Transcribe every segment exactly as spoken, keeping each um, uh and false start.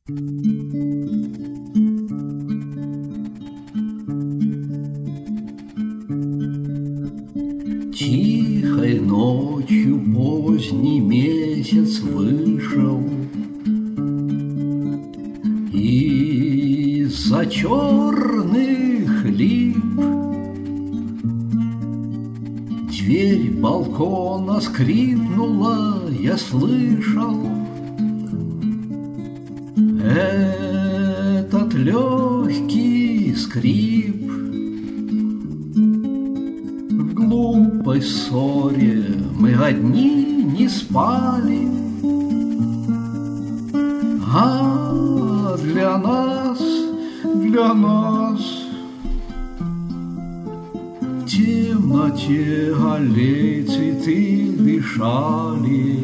Тихой ночью поздний месяц вышел, из-за черных лип дверь балкона скрипнула, я слышал этот легкий скрип. В глупой ссоре мы одни не спали, а для нас, для нас в темноте аллей цветы дышали.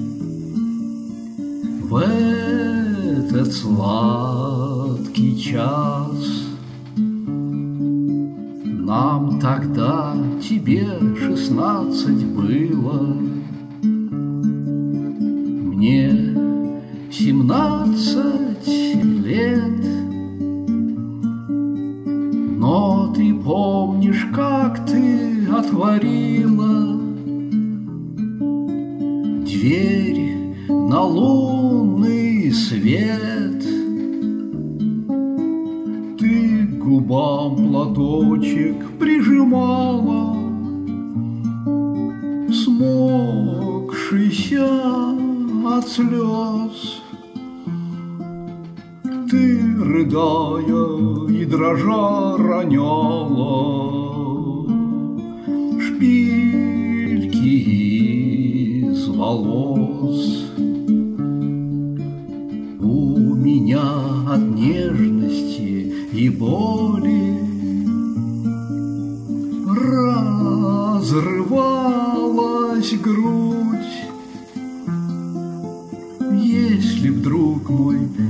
В этот сладкий час нам тогда, тебе шестнадцать было, мне семнадцать лет. Но ты помнишь, как ты отворила дверь на лунный свет. Ты к губам платочек прижимала, смокшийся от слез. Ты, рыдая и дрожа, роняла шпильки из волос. У меня от нежности и боли разрывалась грудь. Если б, друг мой,